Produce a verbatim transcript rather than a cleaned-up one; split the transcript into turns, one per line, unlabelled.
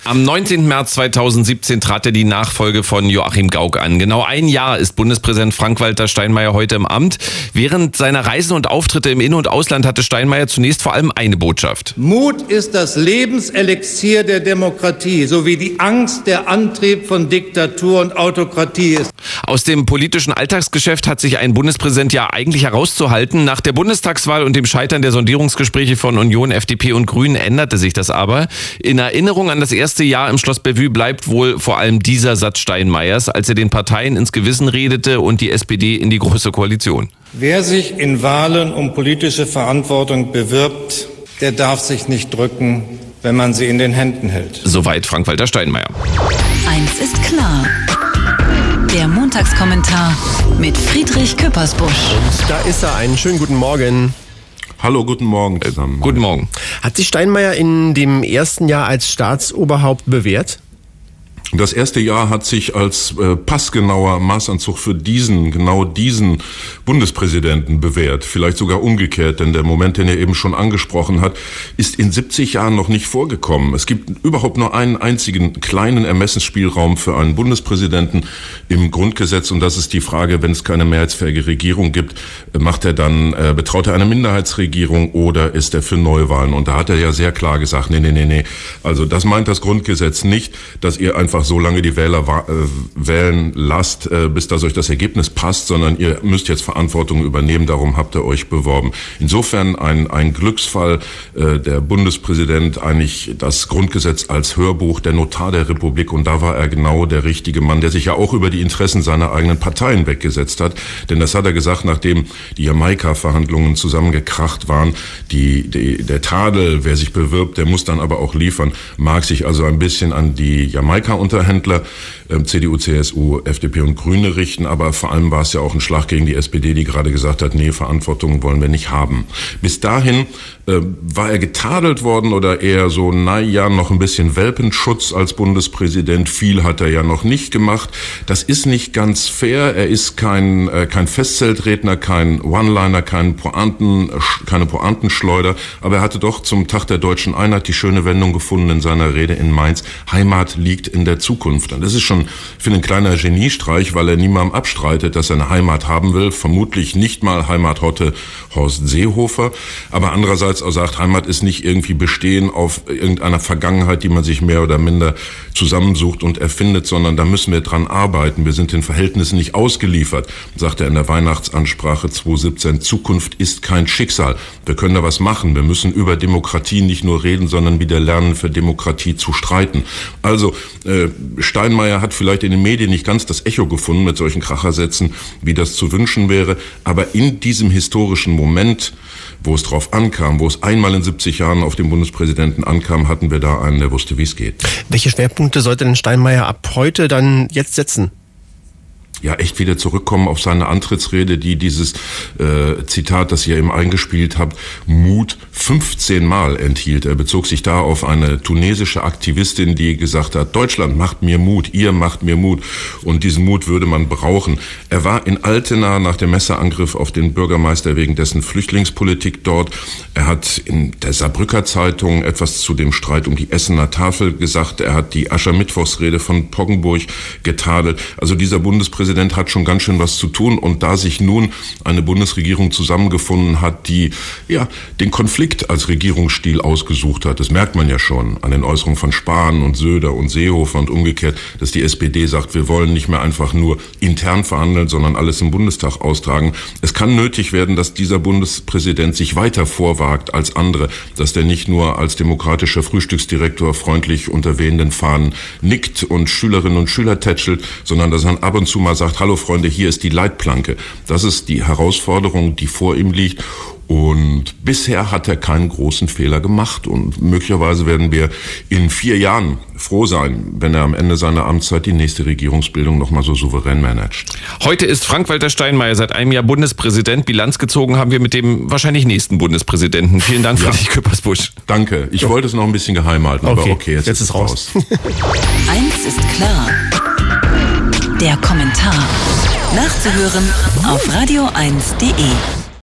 Am neunzehnten März zweitausendsiebzehn trat er die Nachfolge von Joachim Gauck an. Genau ein Jahr ist Bundespräsident Frank-Walter Steinmeier heute im Amt. Während seiner Reisen und Auftritte im In- und Ausland hatte Steinmeier zunächst vor allem eine Botschaft.
Mut ist das Lebenselixier der Demokratie, sowie die Angst der Antrieb von Diktatur und Autokratie ist.
Aus dem politischen Alltagsgeschäft hat sich ein Bundespräsident ja eigentlich herauszuhalten. Nach der Bundestagswahl und dem Scheitern der Sondierungsgespräche von Union, F D P und Grünen änderte sich das aber. In Erinnerung an das erste Jahr im Schloss Bellevue bleibt wohl vor allem dieser Satz Steinmeiers, als er den Parteien ins Gewissen redete und die S P D in die Große Koalition.
Wer sich in Wahlen um politische Verantwortung bewirbt, der darf sich nicht drücken, wenn man sie in den Händen hält.
Soweit Frank-Walter Steinmeier.
Eins ist klar. Der Montagskommentar mit Friedrich Küppersbusch.
Und da ist er. Einen schönen guten Morgen.
Hallo, guten Morgen zusammen.
Guten Morgen.
Hat sich Steinmeier in dem ersten Jahr als Staatsoberhaupt bewährt?
Das erste Jahr hat sich als äh, passgenauer Maßanzug für diesen, genau diesen Bundespräsidenten bewährt. Vielleicht sogar umgekehrt, denn der Moment, den er eben schon angesprochen hat, ist in siebzig Jahren noch nicht vorgekommen. Es gibt überhaupt nur einen einzigen kleinen Ermessensspielraum für einen Bundespräsidenten im Grundgesetz, und das ist die Frage, wenn es keine mehrheitsfähige Regierung gibt, macht er dann, äh, betraut er eine Minderheitsregierung oder ist er für Neuwahlen? Und da hat er ja sehr klar gesagt, nee, nee, nee, nee. Also das meint das Grundgesetz nicht, dass ihr einfach so lange die Wähler wa- äh, wählen lasst, äh, bis dass euch das Ergebnis passt, sondern ihr müsst jetzt Verantwortung übernehmen, darum habt ihr euch beworben. Insofern ein, ein Glücksfall, äh, der Bundespräsident eigentlich das Grundgesetz als Hörbuch, der Notar der Republik, und da war er genau der richtige Mann, der sich ja auch über die Interessen seiner eigenen Parteien weggesetzt hat, denn das hat er gesagt, nachdem die Jamaika-Verhandlungen zusammengekracht waren, die, die, der Tadel, wer sich bewirbt, der muss dann aber auch liefern, mag sich also ein bisschen an die Jamaika Unterhändler, äh, C D U, C S U, F D P und Grüne richten, aber vor allem war es ja auch ein Schlag gegen die S P D, die gerade gesagt hat, nee, Verantwortung wollen wir nicht haben. Bis dahin äh, war er getadelt worden oder eher so, na ja, noch ein bisschen Welpenschutz als Bundespräsident. Viel hat er ja noch nicht gemacht. Das ist nicht ganz fair. Er ist kein äh, kein Festzeltredner, kein One-Liner, kein Pointen, keine Pointenschleuder, aber er hatte doch zum Tag der deutschen Einheit die schöne Wendung gefunden in seiner Rede in Mainz. Heimat liegt in der Zukunft. Und das ist schon, finde ich, ein kleiner Geniestreich, weil er niemandem abstreitet, dass er eine Heimat haben will. Vermutlich nicht mal Heimathotte Horst Seehofer. Aber andererseits auch sagt, Heimat ist nicht irgendwie bestehen auf irgendeiner Vergangenheit, die man sich mehr oder minder zusammensucht und erfindet, sondern da müssen wir dran arbeiten. Wir sind den Verhältnissen nicht ausgeliefert, sagt er in der Weihnachtsansprache zweitausendsiebzehn. Zukunft ist kein Schicksal. Wir können da was machen. Wir müssen über Demokratie nicht nur reden, sondern wieder lernen, für Demokratie zu streiten. Also äh, Steinmeier hat vielleicht in den Medien nicht ganz das Echo gefunden mit solchen Krachersätzen, wie das zu wünschen wäre. Aber in diesem historischen Moment, wo es drauf ankam, wo es einmal in siebzig Jahren auf den Bundespräsidenten ankam, hatten wir da einen, der wusste, wie es geht.
Welche Schwerpunkte sollte denn Steinmeier ab heute dann jetzt setzen?
Ja, echt wieder zurückkommen auf seine Antrittsrede, die dieses äh, Zitat, das ihr eben eingespielt habt, Mut fünfzehn Mal enthielt. Er bezog sich da auf eine tunesische Aktivistin, die gesagt hat, Deutschland macht mir Mut, ihr macht mir Mut. Und diesen Mut würde man brauchen. Er war in Altena nach dem Messerangriff auf den Bürgermeister wegen dessen Flüchtlingspolitik dort. Er hat in der Saarbrücker Zeitung etwas zu dem Streit um die Essener Tafel gesagt. Er hat die Aschermittwochsrede von Poggenburg getadelt. Also dieser Bundespräsident Der Präsident hat schon ganz schön was zu tun, und da sich nun eine Bundesregierung zusammengefunden hat, die ja den Konflikt als Regierungsstil ausgesucht hat, das merkt man ja schon an den Äußerungen von Spahn und Söder und Seehofer und umgekehrt, dass die S P D sagt, wir wollen nicht mehr einfach nur intern verhandeln, sondern alles im Bundestag austragen. Es kann nötig werden, dass dieser Bundespräsident sich weiter vorwagt als andere, dass der nicht nur als demokratischer Frühstücksdirektor freundlich unter wehenden Fahnen nickt und Schülerinnen und Schüler tätschelt, sondern dass er ab und zu mal sagt, hallo Freunde, hier ist die Leitplanke. Das ist die Herausforderung, die vor ihm liegt. Und bisher hat er keinen großen Fehler gemacht. Und möglicherweise werden wir in vier Jahren froh sein, wenn er am Ende seiner Amtszeit die nächste Regierungsbildung noch mal so souverän managt.
Heute ist Frank-Walter Steinmeier seit einem Jahr Bundespräsident. Bilanz gezogen haben wir mit dem wahrscheinlich nächsten Bundespräsidenten. Vielen Dank, Friedrich ja. Küppersbusch.
Danke. Ich ja. wollte es noch ein bisschen geheim halten,
okay.
aber okay, jetzt, jetzt ist es raus. raus.
Eins ist klar. Der Kommentar. Nachzuhören auf radio eins punkt de.